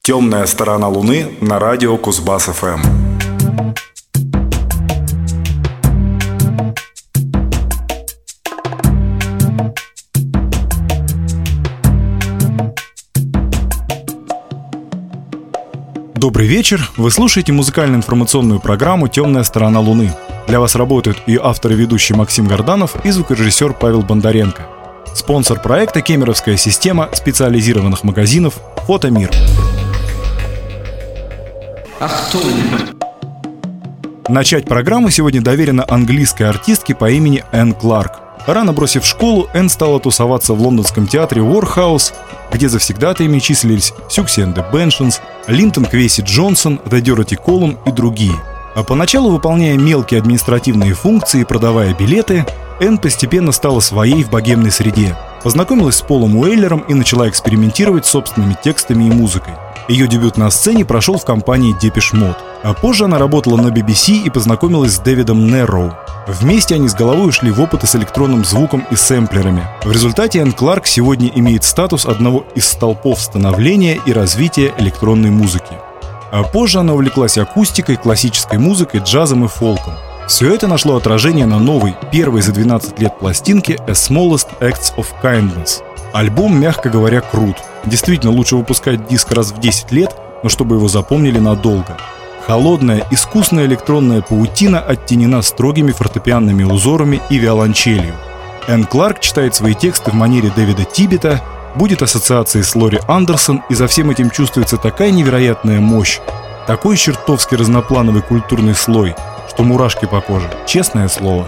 Темная сторона Луны на радио Кузбасс-ФМ. Добрый вечер. Вы слушаете музыкально-информационную программу «Темная сторона Луны». Для вас работают и автор и ведущий Максим Горданов, и звукорежиссер Павел Бондаренко. Спонсор проекта — кемеровская система специализированных магазинов «Фотомир». Начать программу сегодня доверено английской артистке по имени Энн Кларк. Рано бросив школу, Энн стала тусоваться в лондонском театре Уорхаус, где завсегдатаями числились Сюкси and the Benshans, Линтон Квейси Джонсон, The Dirty Column и другие. А поначалу, выполняя мелкие административные функции и продавая билеты, Энн постепенно стала своей в богемной среде. Познакомилась с Полом Уэллером и начала экспериментировать с собственными текстами и музыкой. Ее дебют на сцене прошел в компании Depeche Mode. А позже она работала на BBC и познакомилась с Дэвидом Нерроу. Вместе они с головой ушли в опыты с электронным звуком и сэмплерами. В результате Энн Кларк сегодня имеет статус одного из столпов становления и развития электронной музыки. А позже она увлеклась акустикой, классической музыкой, джазом и фолком. Все это нашло отражение на новой, первой за 12 лет пластинке «A Smallest Acts of Kindness». Альбом, мягко говоря, крут. Действительно, лучше выпускать диск раз в 10 лет, но чтобы его запомнили надолго. Холодная, искусная электронная паутина оттенена строгими фортепианными узорами и виолончелью. Энн Кларк читает свои тексты в манере Дэвида Тиббета, будет ассоциацией с Лори Андерсон, и за всем этим чувствуется такая невероятная мощь, такой чертовски разноплановый культурный слой, что мурашки по коже, честное слово.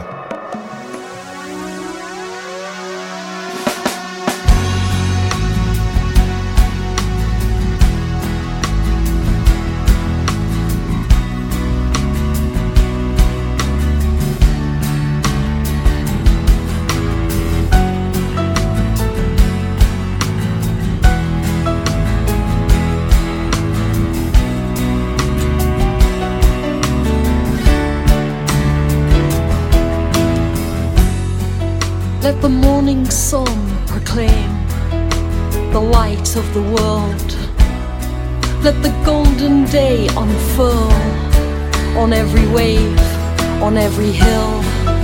Let the morning sun proclaim the light of the world. Let the golden day unfurl on every wave, on every hill.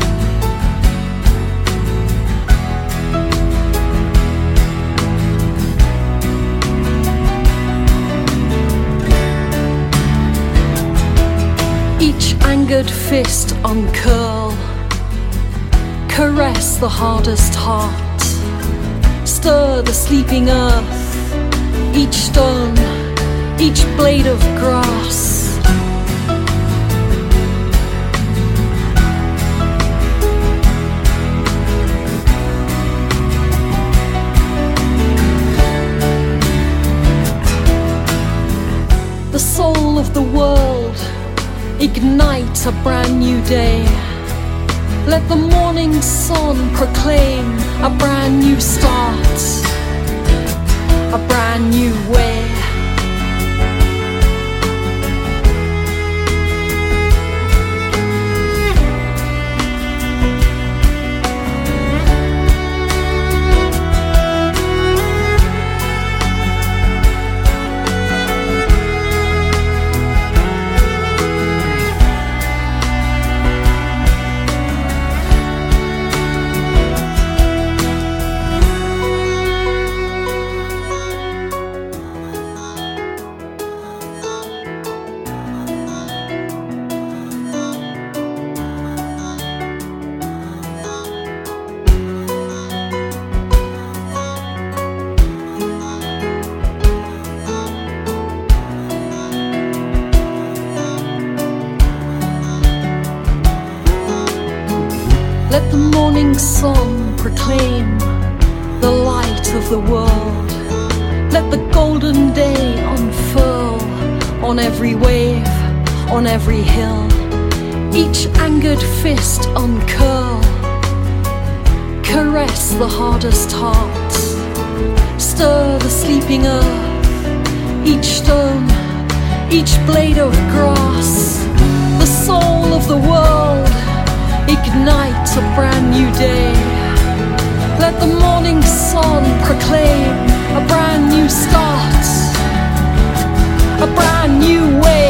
Each angered fist uncurl, caress the hardest heart, stir the sleeping earth, each stone, each blade of grass. The soul of the world, ignite a brand new day. Let the morning sun proclaim a brand new start, a brand new way. Let the morning sun proclaim the light of the world. Let the golden day unfurl on every wave, on every hill. Each angered fist uncurl, caress the hardest heart, stir the sleeping earth, each stone, each blade of grass. The soul of the world, ignite a brand new day. Let the morning sun proclaim a brand new start, a brand new way.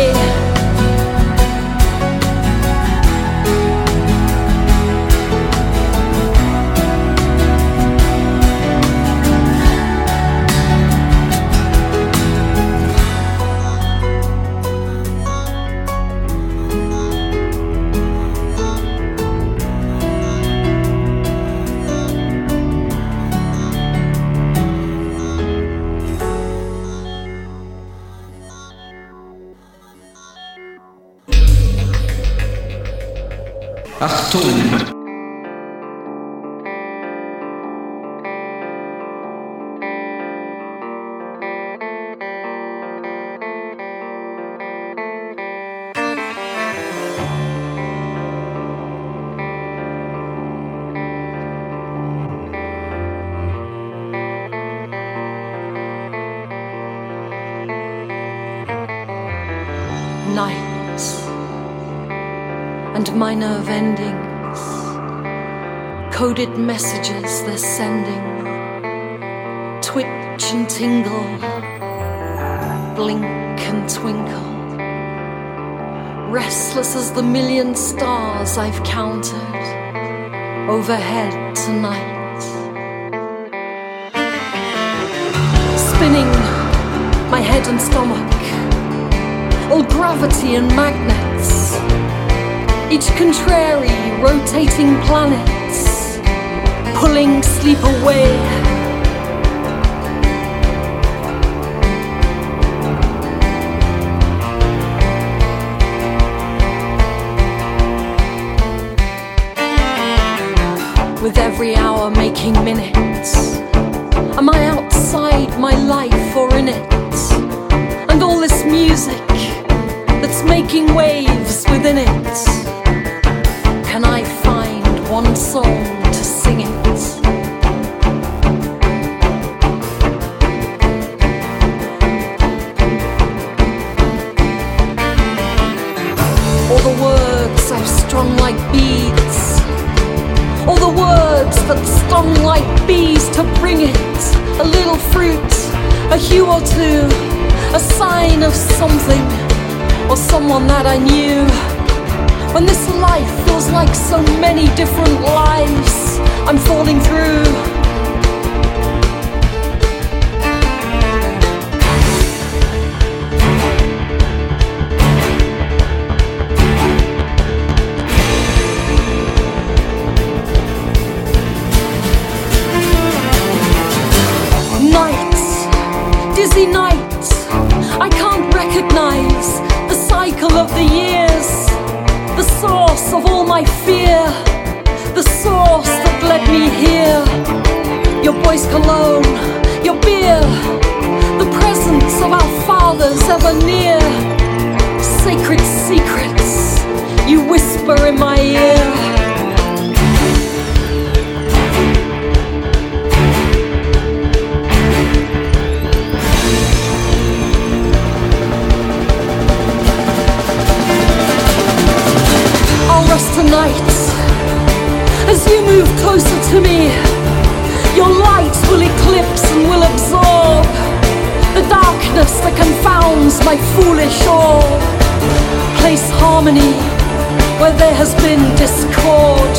Achtung! Night and my nerve endings, coded messages they're sending, twitch and tingle, blink and twinkle, restless as the million stars I've counted overhead tonight. Spinning my head and stomach, all gravity and magnets, each contrary rotating planets, pulling sleep away. With every hour making minutes, am I outside my life or in it? And all this music that's making waves within it, can I find one song to sing it? All the words I've strung like beads, all the words that stung like bees to bring it a little fruit, a hue or two, a sign of something or someone that I knew. When this life feels like so many different lives I'm falling through. Nights, dizzy nights, I can't recognize the cycle of the years, the source of all my fear, the source that led me here. Your boy's cologne, your beer, the presence of our fathers ever near. Sacred secrets you whisper in my ear. Tonight, as you move closer to me, your light will eclipse and will absorb the darkness that confounds my foolish awe. Place harmony where there has been discord.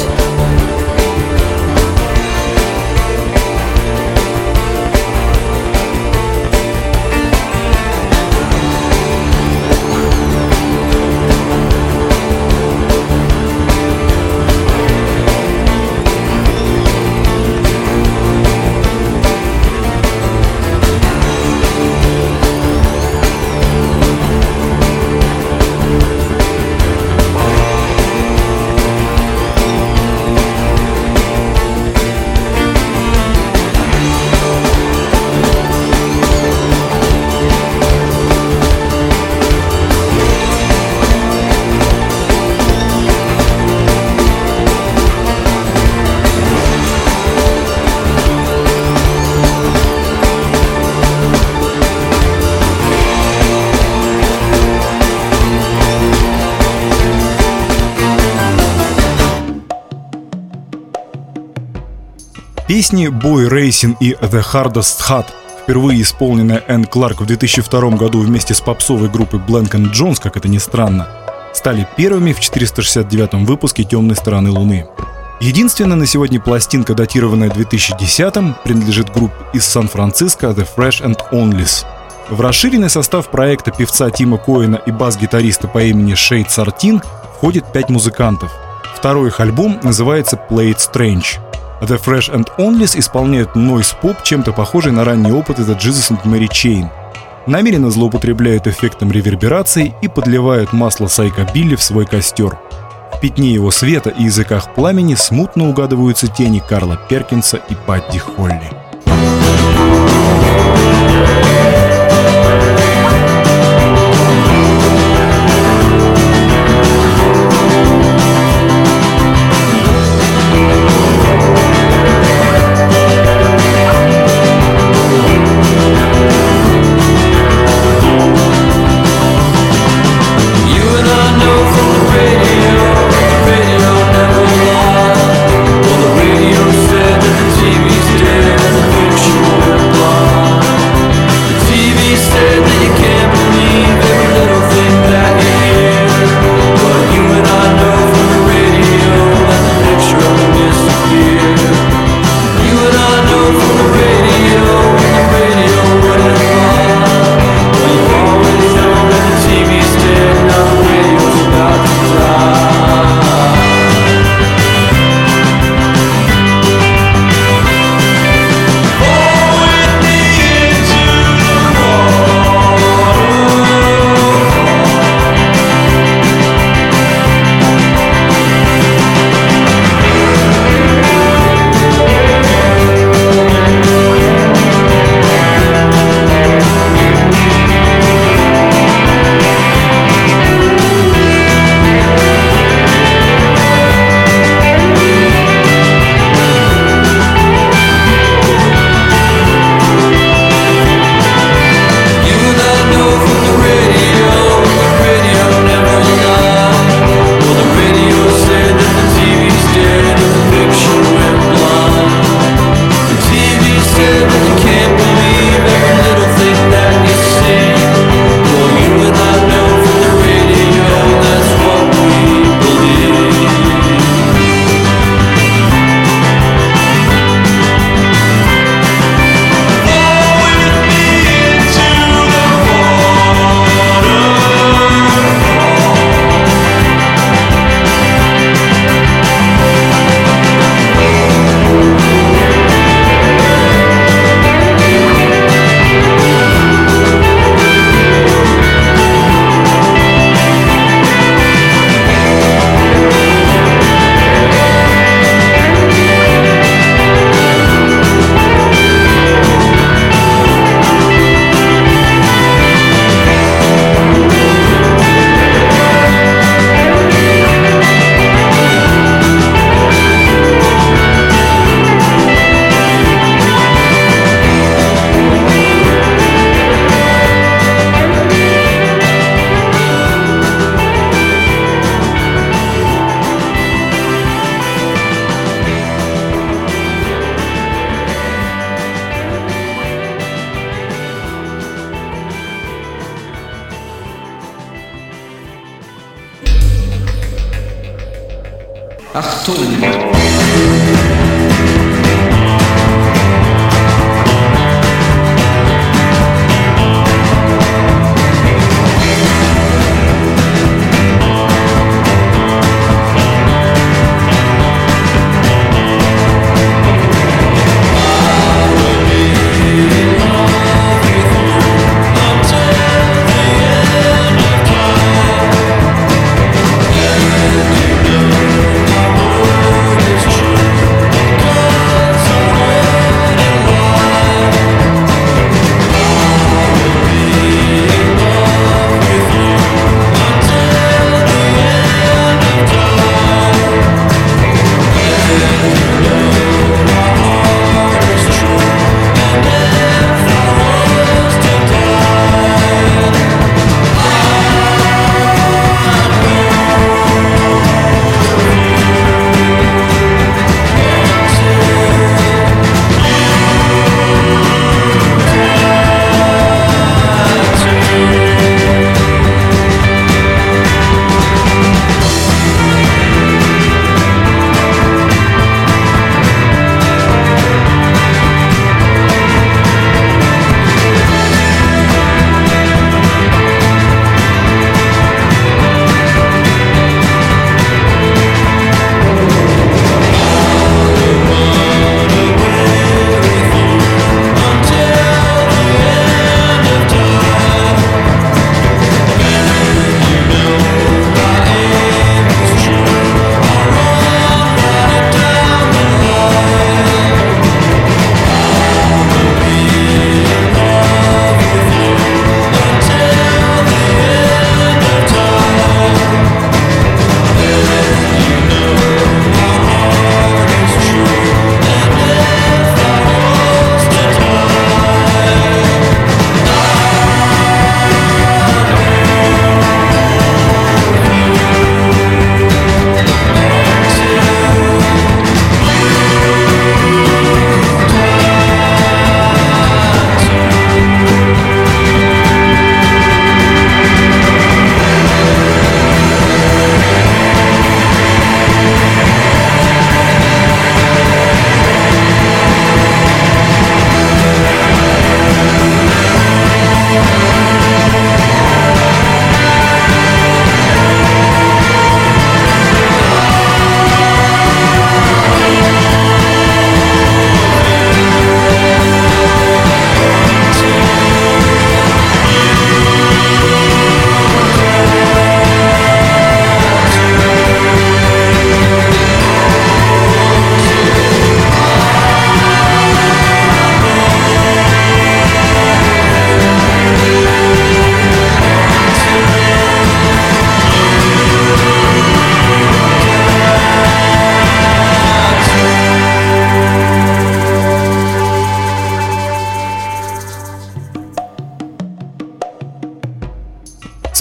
Песни Boy Racing и The Hardest Hat впервые исполненная Энн Кларк в 2002 году вместе с попсовой группой Blank & Jones, как это ни странно, стали первыми в 469-м выпуске «Темной стороны Луны». Единственная на сегодня пластинка, датированная 2010-м, принадлежит группе из Сан-Франциско The Fresh and Onlys. В расширенный состав проекта певца Тима Коэна и бас-гитариста по имени Шейд Сартин входит 5 музыкантов. Второй их альбом называется Play It Strange. The Fresh and Onlys исполняют нойз-поп, чем-то похожий на ранние опыты The Jesus and Mary Chain. Намеренно злоупотребляют эффектом реверберации и подливают масло сайкобилли в свой костер. В пятне его света и языках пламени смутно угадываются тени Карла Перкинса и Бадди Холли. It's true.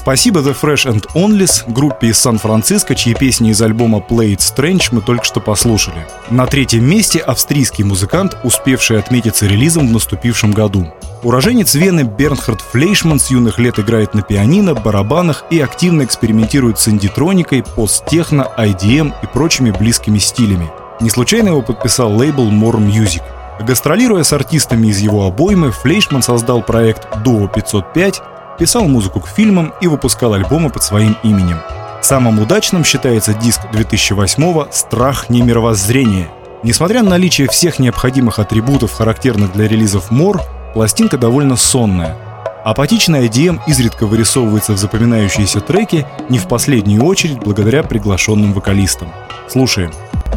Спасибо The Fresh and Onlys, группе из Сан-Франциско, чьи песни из альбома Play It Strange мы только что послушали. На третьем месте австрийский музыкант, успевший отметиться релизом в наступившем году. Уроженец Вены Бернхард Флейшман с юных лет играет на пианино, барабанах и активно экспериментирует с индитроникой, посттехно, IDM и прочими близкими стилями. Не случайно его подписал лейбл More Music. Гастролируя с артистами из его обоймы, Флейшман создал проект Duo 505, писал музыку к фильмам и выпускал альбомы под своим именем. Самым удачным считается диск 2008-го «Страх не мировоззрения». Несмотря на наличие всех необходимых атрибутов, характерных для релизов More, пластинка довольно сонная. Апатичный IDM изредка вырисовывается в запоминающиеся треки, не в последнюю очередь благодаря приглашенным вокалистам. Слушаем.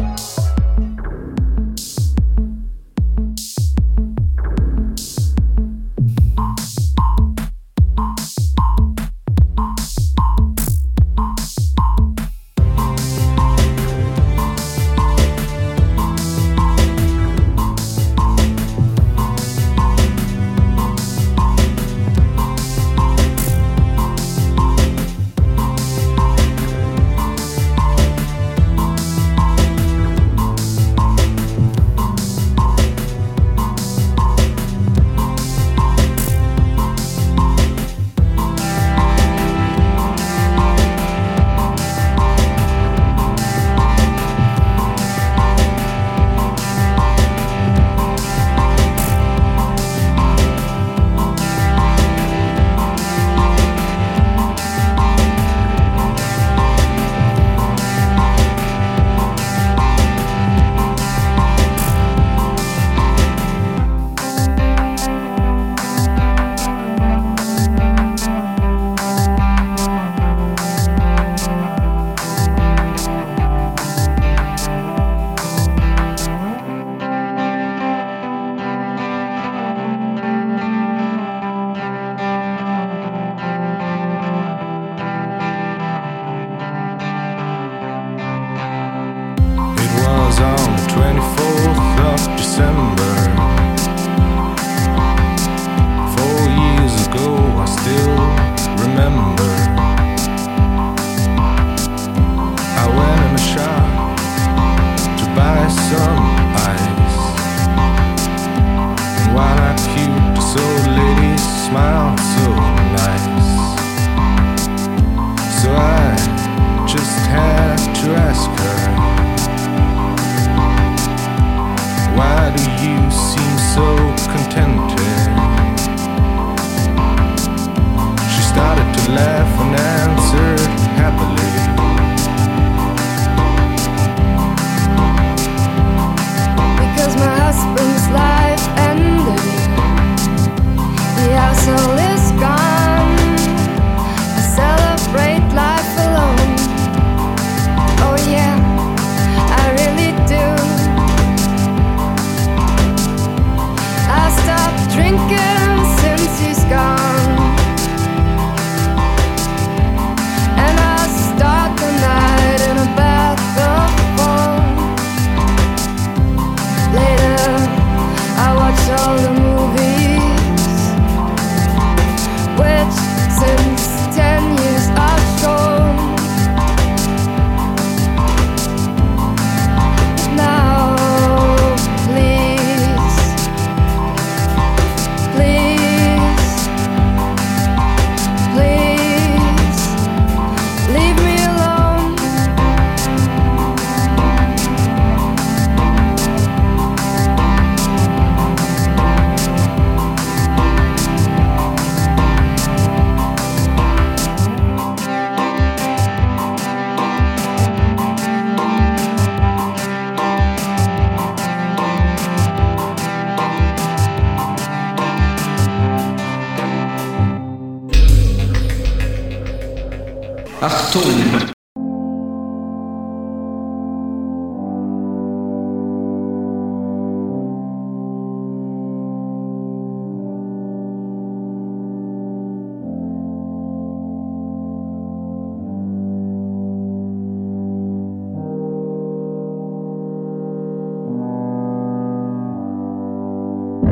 Achtung!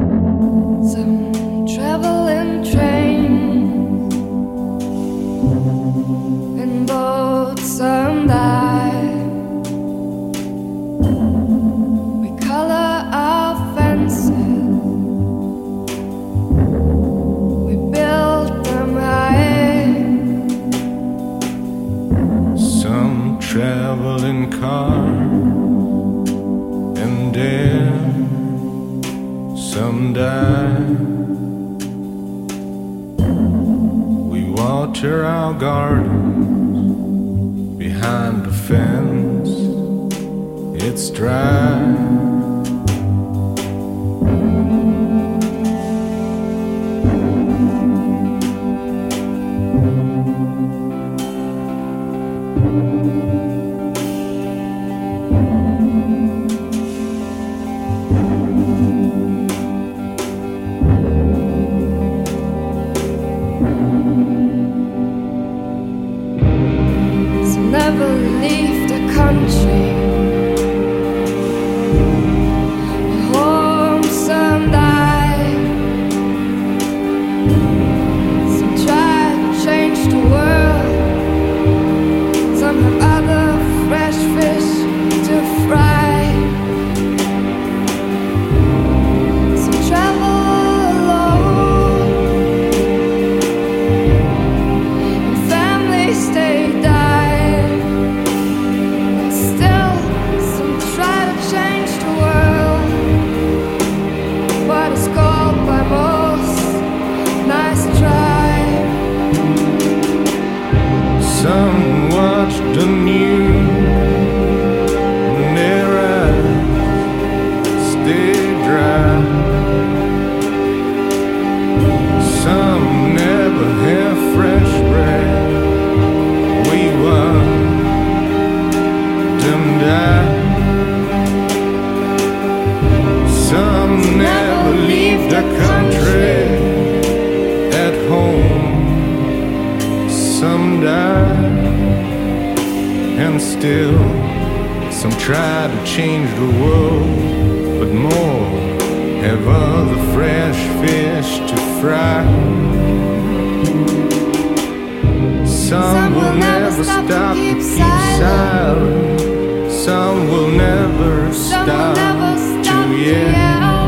Some traveling train and car, and then some die. We water our gardens behind the fence, it's dry. Never leave the country. Home some die. Some try to change the world. Some have other fresh fish to fry. Some travel alone, and families stay down. Some watch the news and their eyes stay dry. Some never have fresh bread. We watch them die. Some never leave the country at home. Some die, and still some try to change the world, but more have other fresh fish to fry. Some will never stop to keep silent. Some will never stop to yell.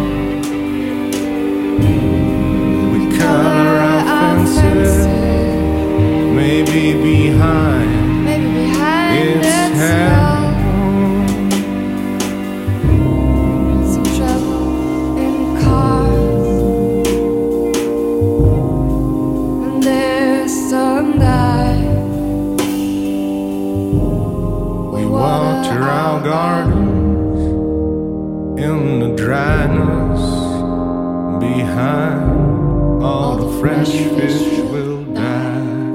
We color our fences, maybe behind its hell. Some travel in cars, and there's some die. We water our gardens in the dryness. Behind all the fresh fish will die.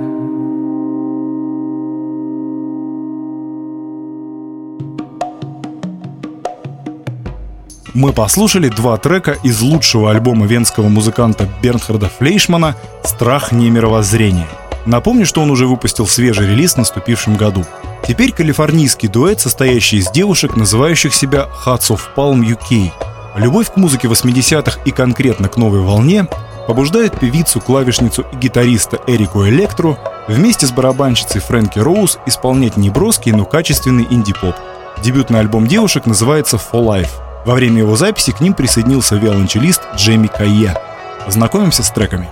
Мы послушали два трека из лучшего альбома венского музыканта Бернхарда Флейшмана «Страх немировоззрения». Напомню, что он уже выпустил свежий релиз в наступившем году. Теперь калифорнийский дуэт, состоящий из девушек, называющих себя Hearts of Palm UK. Любовь к музыке 80-х и конкретно к новой волне побуждает певицу, клавишницу и гитариста Эрику Электру вместе с барабанщицей Фрэнки Роуз исполнять неброский, но качественный инди-поп. Дебютный альбом девушек называется «For Life». Во время его записи к ним присоединился виолончелист Джейми Кайе. Познакомимся с треками.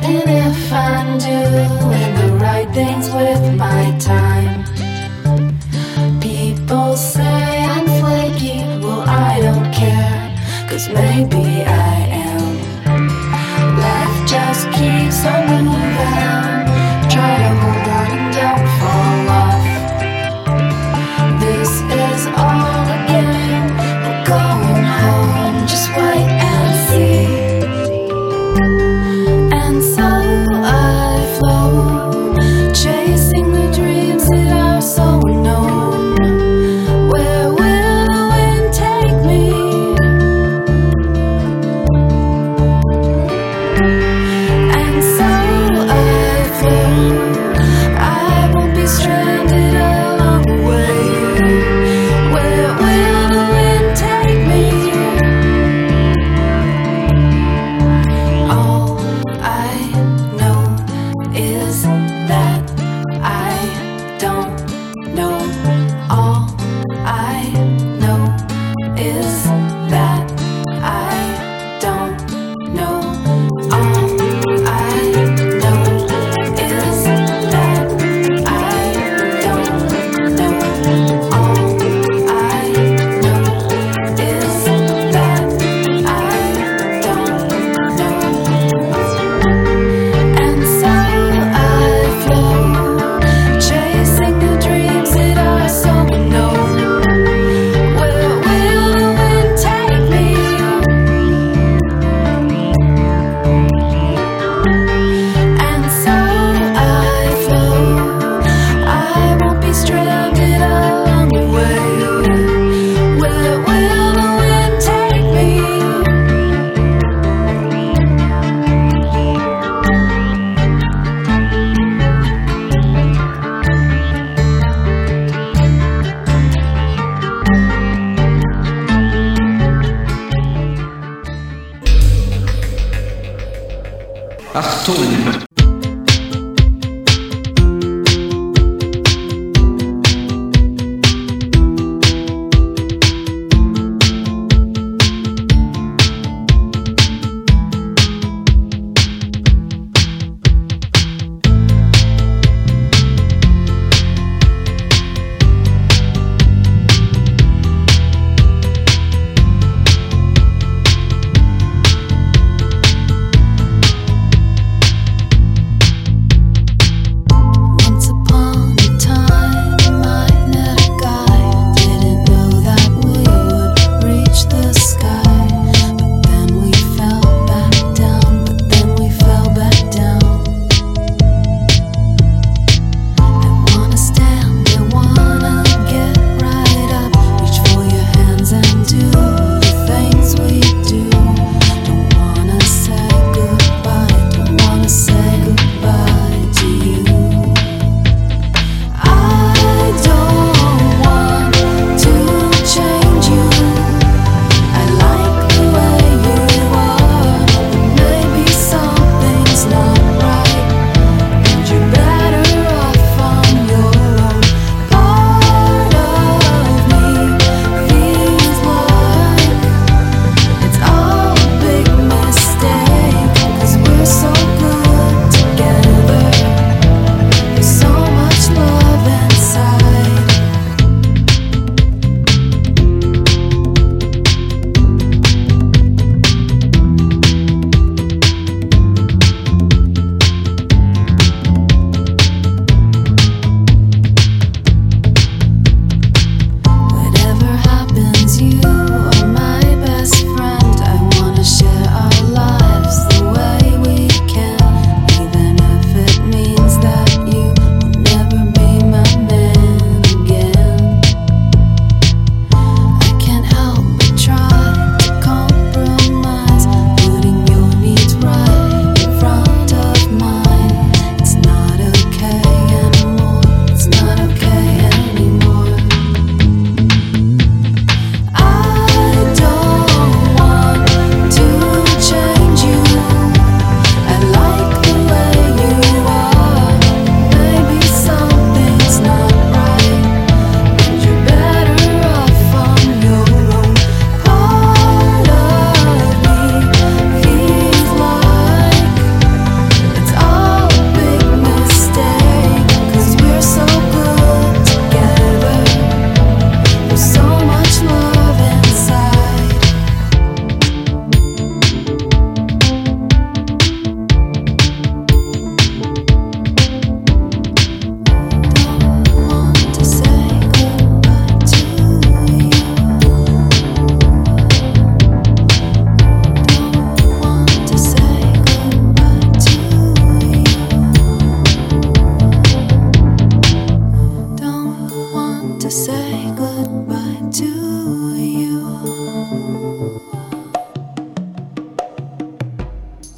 And if I'm doing the right things with my time, people say I'm flaky, well I don't care, 'cause maybe I am. Life just keeps on moving, try to hold on and don't fall off. This is all a game, we're going home, just wait and see. And so I float, chasing the dreams that are so unknown. Where will the wind take me? And so I float, I won't be stranded along the way. Where will the wind take me? All I know is that I don't know. All I know is that I don't know. All I know is that I don't know. All I know is that I don't know. And so I float, chasing the dreams that are so unknown. Where will the wind take me? And so I float, I won't be stranded along the way. Where will the wind take me? Achtung!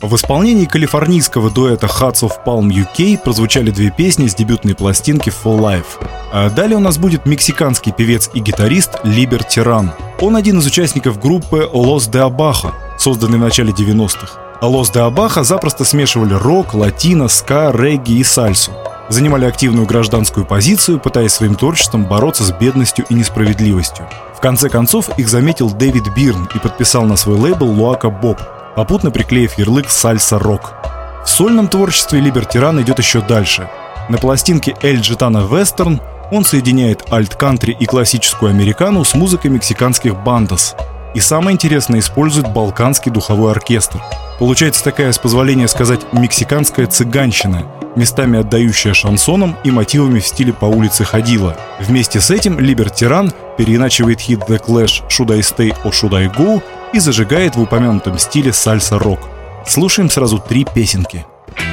В исполнении калифорнийского дуэта Hearts of Palm UK прозвучали две песни с дебютной пластинки For Life. А далее у нас будет мексиканский певец и гитарист Либер Тиран. Он один из участников группы Los de Abajo, созданной в начале 90-х. Los de Abajo запросто смешивали рок, латино, ска, регги и сальсу. Занимали активную гражданскую позицию, пытаясь своим творчеством бороться с бедностью и несправедливостью. В конце концов их заметил Дэвид Бирн и подписал на свой лейбл Луака Боб, попутно приклеив ярлык «Сальса-рок». В сольном творчестве Либер Тиран идет еще дальше. На пластинке «Эль Джитано Вестерн» он соединяет альт-кантри и классическую американу с музыкой мексиканских бандос. И самое интересное, использует балканский духовой оркестр. Получается такая, с позволения сказать, мексиканская цыганщина, местами отдающая шансоном и мотивами в стиле «По улице ходила». Вместе с этим Либер Тиран переиначивает хит The Clash «Should I Stay or Should I Go» и зажигает в упомянутом стиле сальса-рок. Слушаем сразу 3 песенки.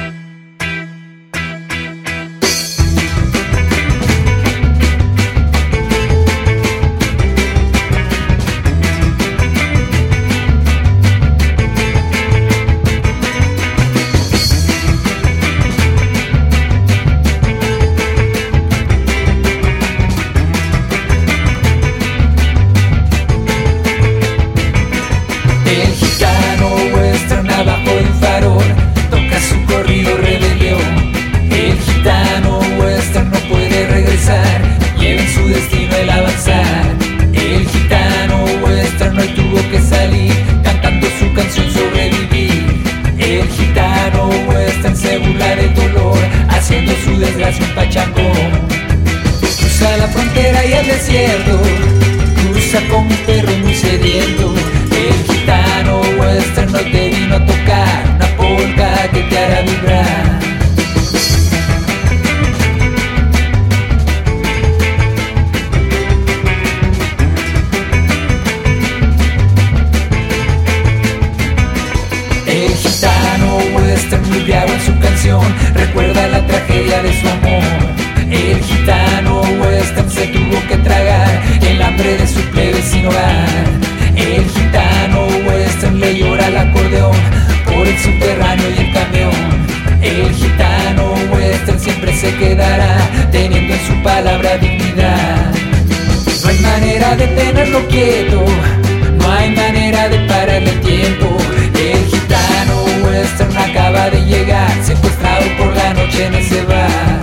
Cruza la frontera y el desierto, cruza con un perro muy sediento. El gitano western hoy te vino a tocar una polka que te hará vibrar. El gitano western muy bravo en su canción recuerda la tragedia de su amor. El gitano western se tuvo que tragar el hambre de su plebe sin hogar. El gitano western le llora al acordeón por el subterráneo y el camión. El gitano western siempre se quedará teniendo en su palabra dignidad. No hay manera de tenerlo quieto, no hay manera de pararle el tiempo. El gitano western acaba de llegar, secuestrado por la noche en ese bar.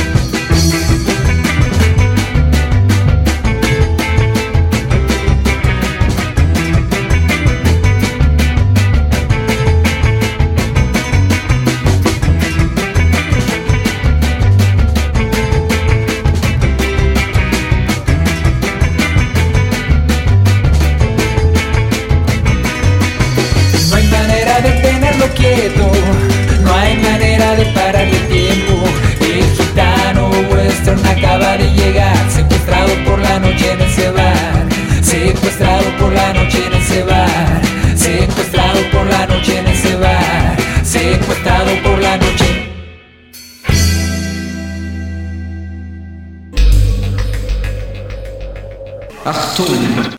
Quieto, no hay manera de pararle el tiempo. El gitano western acaba de llegar, secuestrado por la noche en ese bar. Secuestrado por la noche en ese bar. Secuestrado por la noche en ese bar. Secuestrado por la noche. Achtung!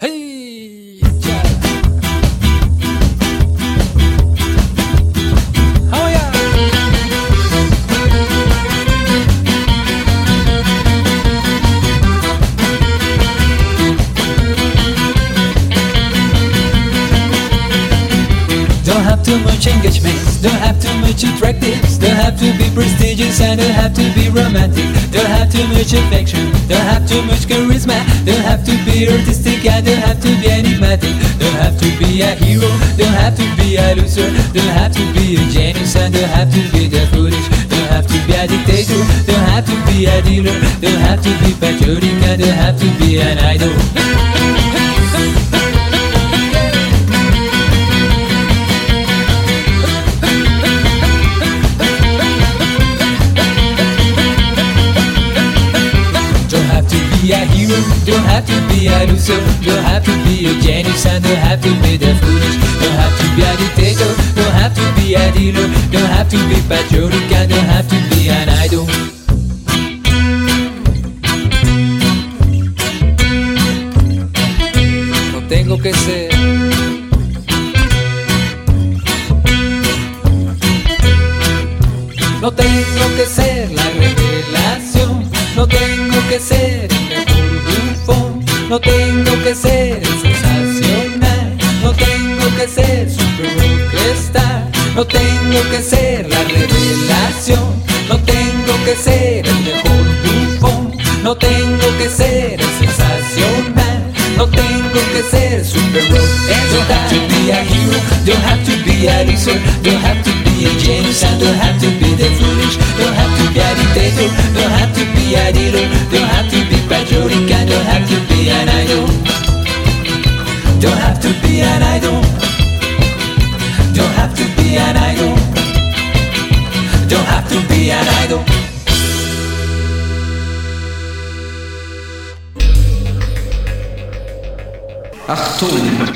Too much engagement, don't have too much attractives, don't have to be prestigious and don't have to be romantic, don't have too much affection, don't have too much charisma, don't have to be artistic and don't have to be enigmatic, don't have to be a hero, don't have to be a loser, don't have to be a genius and don't have to be that foolish, don't have to be a dictator, don't have to be a dealer, don't have to be patriotic and don't have to be an idol. A hero, don't have to be a loser, don't have to be a genius and don't have to be that foolish, don't have to be a dictator, don't have to be a dealer, don't have to be patriotic and don't have to be an idol. No tengo que ser No tengo que ser sensacional, no tengo que ser super rockstar, no tengo que ser la revelación, no tengo que ser el mejor bufón, no tengo que ser sensacional, no tengo que ser super rockstar. Don't have to be a hero, don't have to be a loser, don't have to be a genius, and don't have to be the foolish, don't have to be a dictator, don't have to be a dealer, don't have to be patriotic, and don't have to be an idol. Don't have to be an idol. Don't have to be an idol. Don't have to be an idol. Achtung!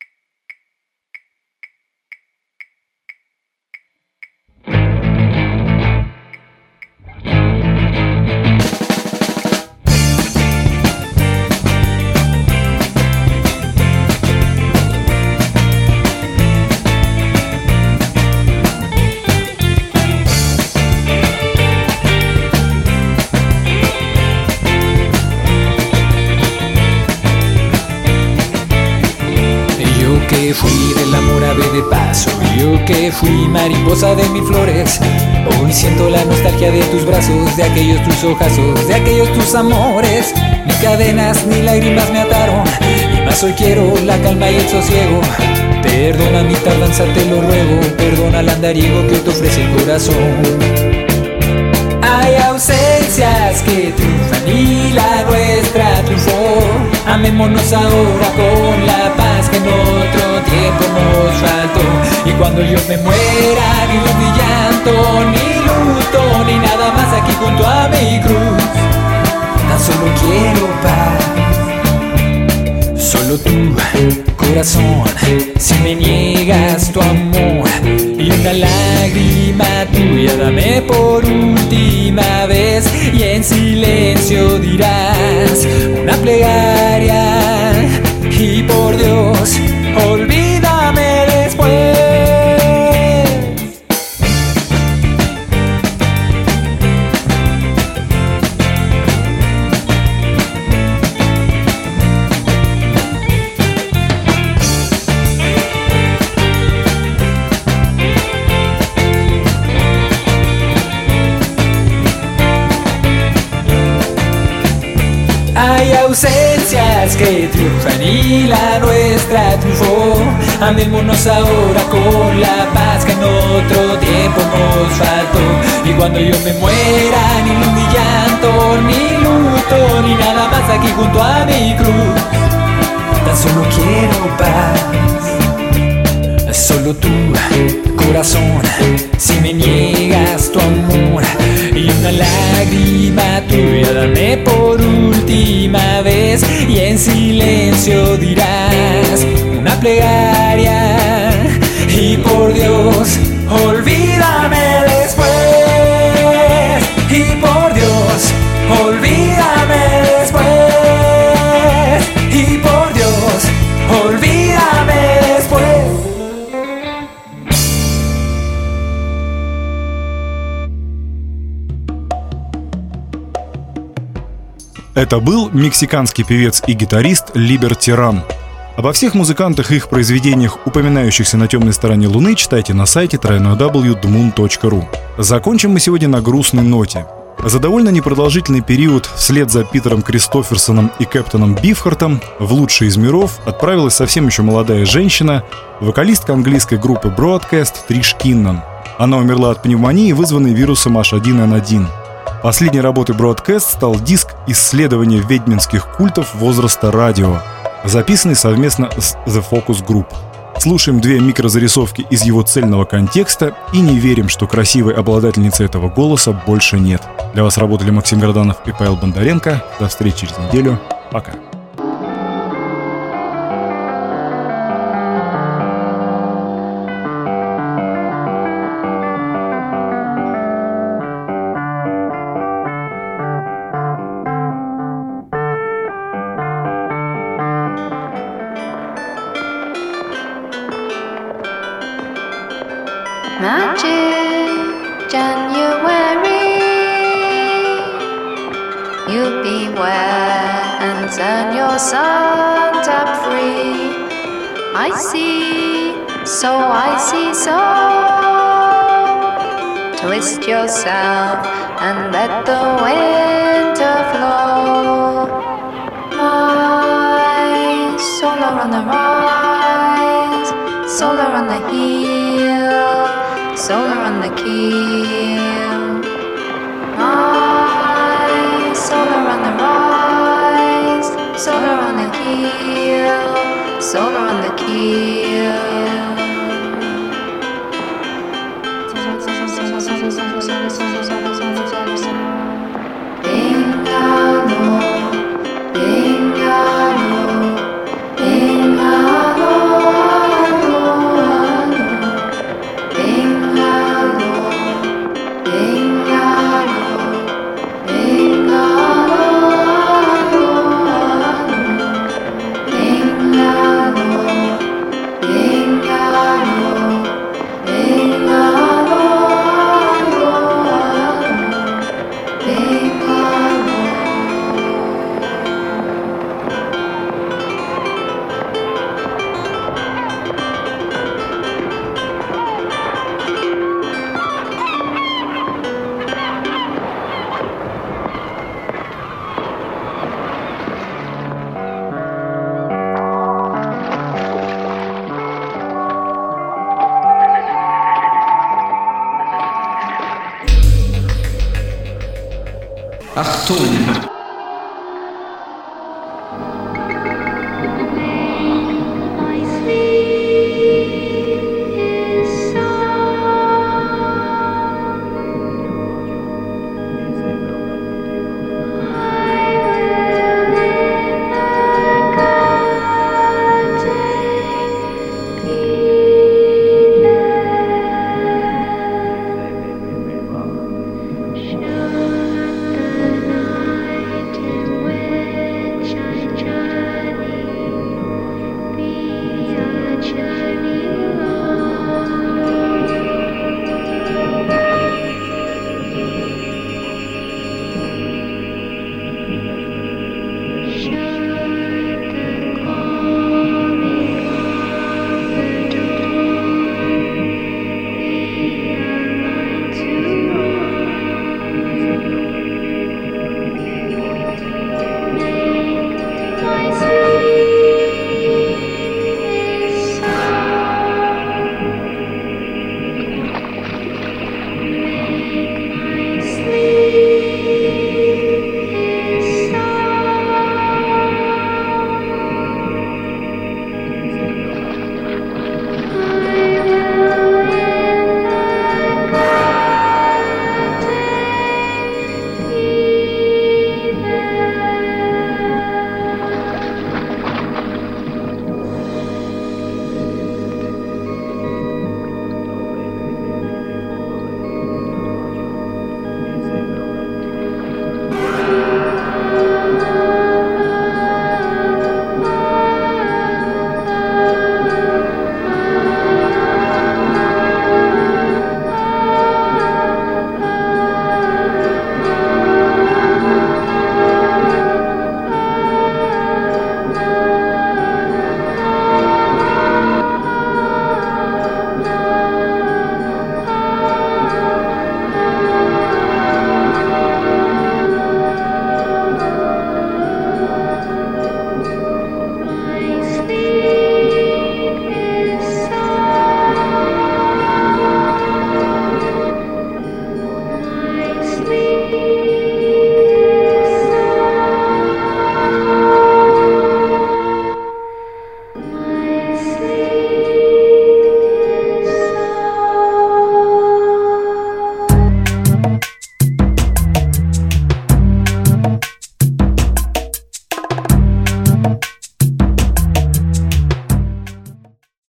Que fui del amor ave de paso, yo que fui mariposa de mil flores. Hoy siento la nostalgia de tus brazos, de aquellos tus ojazos, de aquellos tus amores. Ni cadenas ni lágrimas me ataron, y más hoy quiero la calma y el sosiego. Perdona mi tardanza, te lo ruego, perdona el andariego que te ofrece el corazón. Hay ausencias que triunfan y la nuestra triunfó. Amémonos ahora con la paz que en otro tiempo nos faltó. Y cuando yo me muera, ni luz ni llanto, ni luto, ni nada más aquí junto a mi cruz. Tan solo quiero paz, solo tu corazón. Si me niegas tu amor y una lágrima tuya, dame por última vez y en silencio dirás una plegaria y por Dios, olvídame después. Hay ausencias que triunfan y la nuestra triunfó. Amémonos ahora con la paz que en otro tiempo nos faltó. Y cuando yo me muera, ni luz ni llanto, ni luto, ni nada más aquí junto a mi cruz. Tan solo quiero paz, solo tu corazón. Si me niegas tu amor y una lágrima tuya, dame por última vez y en silencio dirás una plegaria y por Dios, olvídame después. Y por Dios, olvídame después. Y por Dios, olvídame después. Это был мексиканский певец и гитарист Либер Тиран. Обо всех музыкантах и их произведениях, упоминающихся на темной стороне Луны, читайте на сайте www.dmoon.ru. Закончим мы сегодня на грустной ноте. За довольно непродолжительный период вслед за Питером Кристоферсоном и Кэптоном Бифхартом в лучший из миров отправилась совсем еще молодая женщина, вокалистка английской группы Broadcast Триш Киннан. Она умерла от пневмонии, вызванной вирусом H1N1. Последней работой Broadcast стал диск «Исследование ведьминских культов возраста радио», записанный совместно с The Focus Group. Слушаем две микрозарисовки из его цельного контекста и не верим, что красивой обладательницы этого голоса больше нет. Для вас работали Максим Граданов и Павел Бондаренко. До встречи через неделю. Пока. Magic January, you beware and wings and your sun tap free. I see, so I see, so twist yourself and let the winter flow. My solar on the rise, solar on the heel, solar on the keel. My solar on the rise, solar on the heel, solar on the keel. Achtung!